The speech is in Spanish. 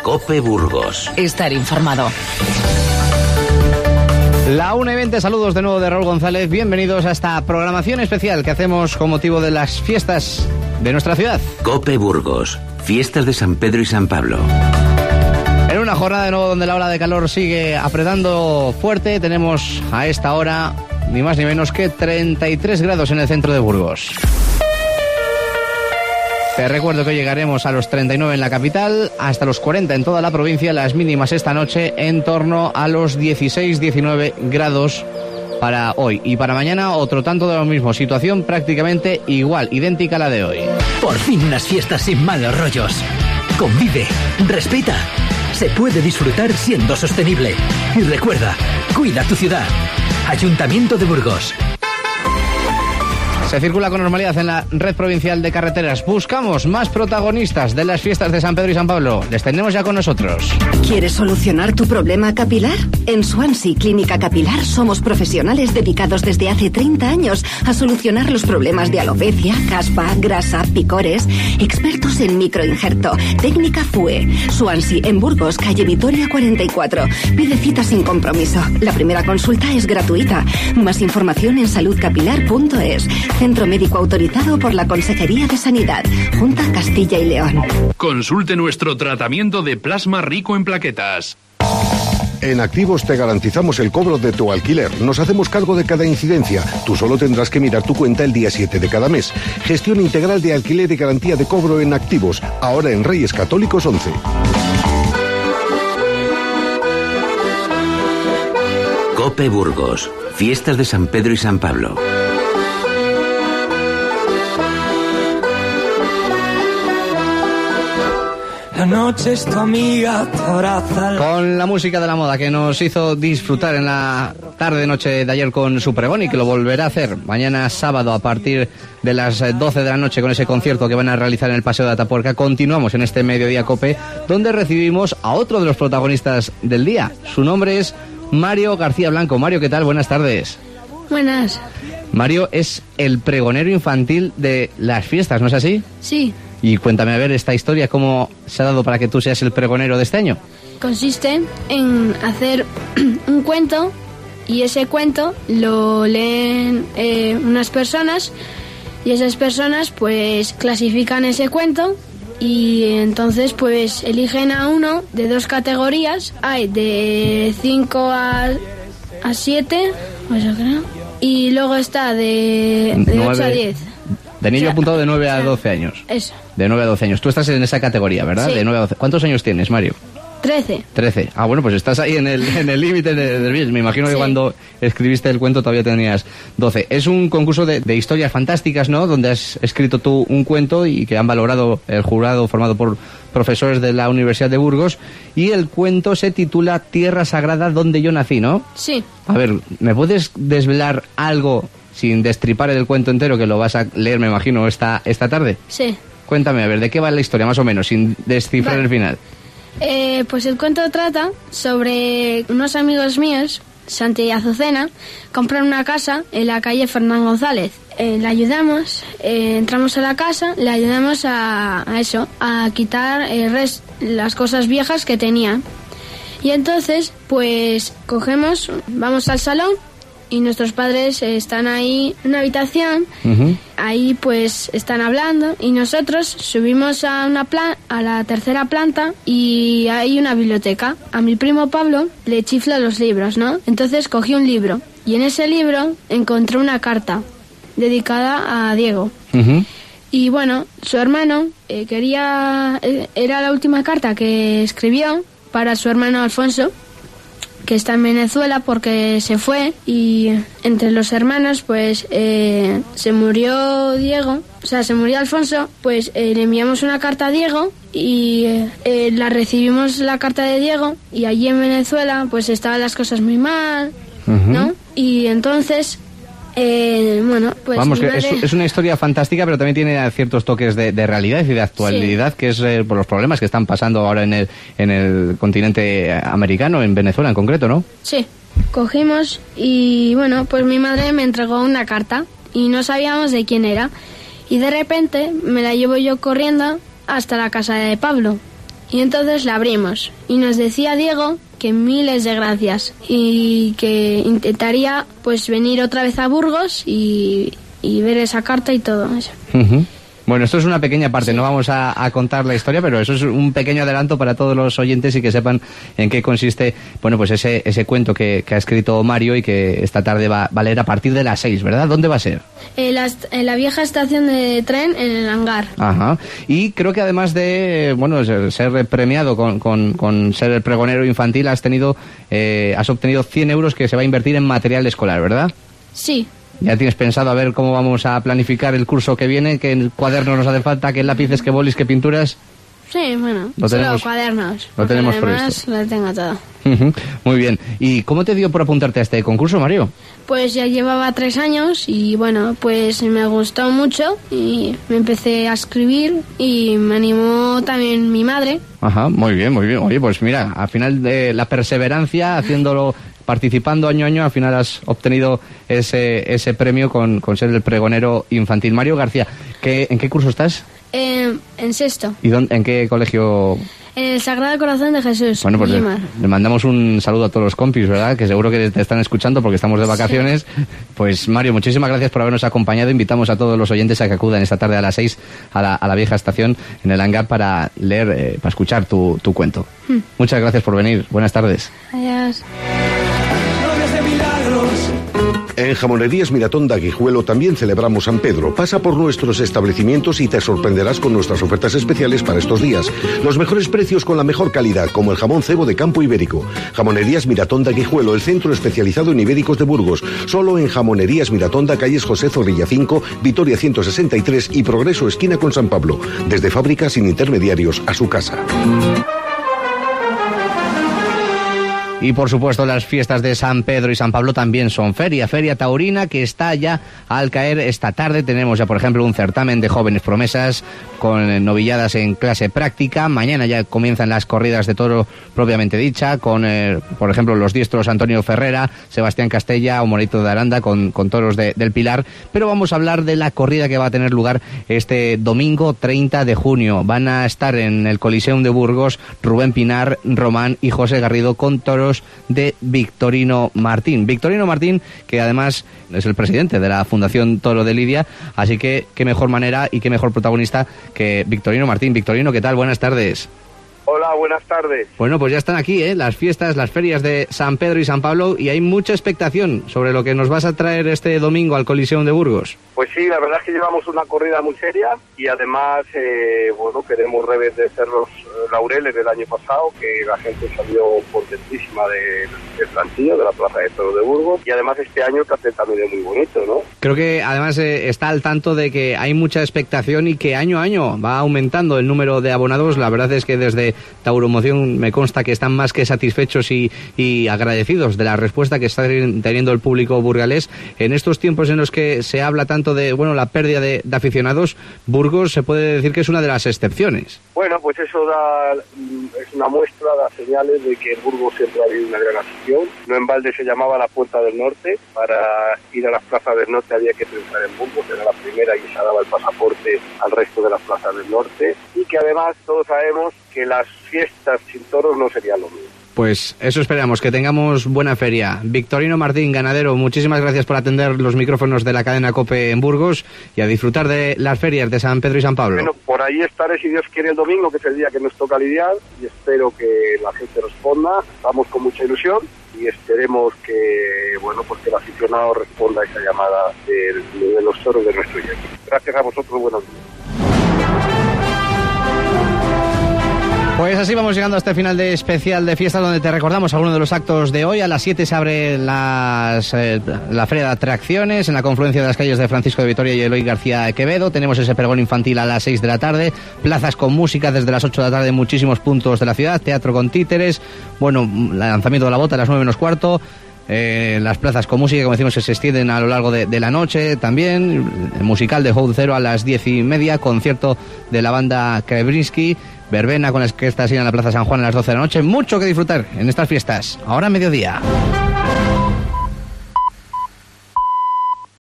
COPE Burgos. Estar informado. La 1:20, saludos de nuevo de Raúl González. Bienvenidos a esta programación especial que hacemos con motivo de las fiestas de nuestra ciudad. COPE Burgos, fiestas de San Pedro y San Pablo. En una jornada de nuevo donde la ola de calor sigue apretando fuerte, tenemos a esta hora ni más ni menos que 33 grados en el centro de Burgos. Te recuerdo que llegaremos a los 39 en la capital, hasta los 40 en toda la provincia, las mínimas esta noche en torno a los 16-19 grados para hoy. Y para mañana otro tanto de lo mismo, situación prácticamente igual, idéntica a la de hoy. Por fin unas fiestas sin malos rollos. Convive, respeta. Se puede disfrutar siendo sostenible. Y recuerda, cuida tu ciudad. Ayuntamiento de Burgos. Se circula con normalidad en la red provincial de carreteras. Buscamos más protagonistas de las fiestas de San Pedro y San Pablo. Les tenemos ya con nosotros. ¿Quieres solucionar tu problema capilar? En Swansea Clínica Capilar somos profesionales dedicados desde hace 30 años a solucionar los problemas de alopecia, caspa, grasa, picores. Expertos en microinjerto. Técnica FUE. Swansea en Burgos, calle Vitoria 44. Pide cita sin compromiso. La primera consulta es gratuita. Más información en saludcapilar.es. Centro médico autorizado por la Consejería de Sanidad, Junta Castilla y León. Consulte nuestro tratamiento de plasma rico en plaquetas. En Activos te garantizamos el cobro de tu alquiler. Nos hacemos cargo de cada incidencia. Tú solo tendrás que mirar tu cuenta el día 7 de cada mes. Gestión integral de alquiler y garantía de cobro en Activos. Ahora en Reyes Católicos 11. COPE Burgos, fiestas de San Pedro y San Pablo. La noche es tu amiga, te abraza. Con la música de la moda que nos hizo disfrutar en la tarde-noche de ayer con su pregón y que lo volverá a hacer mañana sábado a partir de las 12 de la noche con ese concierto que van a realizar en el Paseo de Atapuerca. Continuamos en este Mediodía Cope, donde recibimos a otro de los protagonistas del día. Su nombre es Mario García Blanco. Mario, ¿qué tal? Buenas tardes. Buenas. Mario es el pregonero infantil de las fiestas, ¿no es así? Sí. Y cuéntame, a ver, esta historia, ¿cómo se ha dado para que tú seas el pregonero de este año? Consiste en hacer un cuento y ese cuento lo leen unas personas y esas personas pues clasifican ese cuento y entonces pues eligen a uno de dos categorías. Hay de 5 a 7, pues yo creo, y luego está de 8 a 10. De niño apuntado de 9 a 12 años. Eso. De 9 a 12 años. Tú estás en esa categoría, ¿verdad? Sí. De 9 a 12. ¿Cuántos años tienes, Mario? 13. 13. Ah, bueno, pues estás ahí en el límite del bien. Me imagino que cuando escribiste el cuento todavía tenías 12. Es un concurso de historias fantásticas, ¿no? Donde has escrito tú un cuento y que han valorado el jurado formado por profesores de la Universidad de Burgos. Y el cuento se titula Tierra Sagrada donde yo nací, ¿no? Sí. A ver, ¿me puedes desvelar algo sin destripar el cuento entero, que lo vas a leer, me imagino, esta tarde? Sí. Cuéntame, a ver, ¿de qué va la historia, más o menos, sin descifrar el final? Pues el cuento trata sobre unos amigos míos, Santi y Azucena, compran una casa en la calle Fernán González. Le ayudamos, entramos a la casa, le ayudamos a quitar las cosas viejas que tenían. Y entonces, pues, vamos al salón, y nuestros padres están ahí en una habitación, ahí pues están hablando y nosotros subimos a la tercera planta y hay una biblioteca. A mi primo Pablo le chifla los libros, ¿no? Entonces cogí un libro y en ese libro encontré una carta dedicada a Diego. Y bueno, su hermano era la última carta que escribió para su hermano Alfonso, que está en Venezuela porque se fue, y entre los hermanos pues se murió Alfonso, pues le enviamos una carta a Diego y recibimos la carta de Diego y allí en Venezuela pues estaban las cosas muy mal, ¿no? Y entonces bueno, pues vamos, que es una historia fantástica, pero también tiene ciertos toques de realidad y de actualidad, sí, que es por los problemas que están pasando ahora en el continente americano, en Venezuela en concreto, ¿no? Sí, cogimos y bueno, pues mi madre me entregó una carta y no sabíamos de quién era y de repente me la llevo yo corriendo hasta la casa de Pablo y entonces la abrimos. Y nos decía Diego que miles de gracias y que intentaría pues venir otra vez a Burgos y ver esa carta y todo eso. Uh-huh. Bueno, esto es una pequeña parte, no vamos a contar la historia, pero eso es un pequeño adelanto para todos los oyentes y que sepan en qué consiste, bueno, pues ese cuento que ha escrito Mario y que esta tarde va a leer a partir de las 6, ¿verdad? ¿Dónde va a ser? En la vieja estación de tren, en el hangar. Ajá. Y creo que además de, bueno, ser premiado con ser el pregonero infantil, has obtenido 100 euros que se va a invertir en material escolar, ¿verdad? Sí. ¿Ya tienes pensado a ver cómo vamos a planificar el curso que viene? ¿Qué cuadernos nos hace falta? ¿Qué lápices, qué bolis, qué pinturas? Sí, bueno, solo cuadernos. Lo tenemos previsto. Lo tengo todo. Muy bien. ¿Y cómo te dio por apuntarte a este concurso, Mario? Pues ya llevaba 3 años y bueno, pues me gustó mucho y me empecé a escribir y me animó también mi madre. Ajá, muy bien, muy bien. Oye, pues mira, al final de la perseverancia, haciéndolo, participando año a año, al final has obtenido ese premio con ser el pregonero infantil. Mario García, ¿en qué curso estás? En sexto. ¿Y en qué colegio? En el Sagrado Corazón de Jesús. Bueno, pues le mandamos un saludo a todos los compis, ¿verdad? Que seguro que te están escuchando porque estamos de vacaciones. Sí. Pues Mario, muchísimas gracias por habernos acompañado. Invitamos a todos los oyentes a que acudan esta tarde a las 6 a la vieja estación en el hangar para leer, para escuchar tu cuento. Muchas gracias por venir. Buenas tardes. Adiós. En Jamonerías Miratón de Guijuelo también celebramos San Pedro. Pasa por nuestros establecimientos y te sorprenderás con nuestras ofertas especiales para estos días. Los mejores precios con la mejor calidad, como el jamón cebo de campo ibérico. Jamonerías Miratón de Guijuelo, el centro especializado en ibéricos de Burgos. Solo en Jamonerías Miratón de calles José Zorrilla 5, Vitoria 163 y Progreso esquina con San Pablo. Desde fábrica sin intermediarios a su casa. Y por supuesto las fiestas de San Pedro y San Pablo también son feria taurina que está ya al caer esta tarde. Tenemos ya por ejemplo un certamen de jóvenes promesas con novilladas en clase práctica. Mañana ya comienzan las corridas de toro propiamente dicha con por ejemplo los diestros Antonio Ferrera, Sebastián Castella o Morito de Aranda con toros del Pilar. Pero vamos a hablar de la corrida que va a tener lugar este domingo 30 de junio. Van a estar en el Coliseum de Burgos Rubén Pinar, Román y José Garrido con toros de Victorino Martín. Victorino Martín, que además es el presidente de la Fundación Toro de Lidia, así que qué mejor manera y qué mejor protagonista que Victorino Martín. Victorino, ¿qué tal? Buenas tardes. Hola, buenas tardes. Bueno, pues ya están aquí, las fiestas, las ferias de San Pedro y San Pablo y hay mucha expectación sobre lo que nos vas a traer este domingo al Coliseum de Burgos. Pues sí, la verdad es que llevamos una corrida muy seria y además, queremos reverdecer los laureles del año pasado, que la gente salió contentísima del plantillo, de la Plaza de Toros de Burgos, y además este año el cartel también es muy bonito, ¿no? Creo que además está al tanto de que hay mucha expectación y que año a año va aumentando el número de abonados. La verdad es que desde Tauromoción me consta que están más que satisfechos y agradecidos de la respuesta que está teniendo el público burgalés. En estos tiempos en los que se habla tanto de la pérdida de aficionados, Burgos se puede decir que es una de las excepciones. Bueno, pues eso es una muestra, da señales de que en Burgos siempre ha habido una gran afición. No en balde se llamaba la Puerta del Norte. Para ir a las plazas del norte había que triunfar en Burgos, era la primera y se daba el pasaporte al resto de las plazas del norte. Y que además todos sabemos que las fiestas sin toros no serían lo mismo. Pues eso esperamos, que tengamos buena feria. Victorino Martín, ganadero, muchísimas gracias por atender los micrófonos de la cadena COPE en Burgos y a disfrutar de las ferias de San Pedro y San Pablo. Bueno, por ahí estaré si Dios quiere el domingo, que es el día que nos toca lidiar, y espero que la gente responda. Vamos con mucha ilusión y esperemos que que el aficionado responda a esa llamada de los toros de nuestro yerno. Gracias a vosotros, buenos días. Pues así vamos llegando a este final de especial de fiestas donde te recordamos algunos de los actos de hoy. A las 7 se abre la feria de atracciones en la confluencia de las calles de Francisco de Vitoria y Eloy García Quevedo. Tenemos ese pregón infantil a las 6 de la tarde, plazas con música desde las 8 de la tarde en muchísimos puntos de la ciudad, teatro con títeres, el lanzamiento de la bota a las 9 menos cuarto. Las plazas con música, como decimos, se extienden a lo largo de la noche también. El musical de Hold Zero a las 10:30, concierto de la banda Krebrinsky, verbena con las que está así en la Plaza San Juan a las 12 de la noche. Mucho que disfrutar en estas fiestas. Ahora mediodía.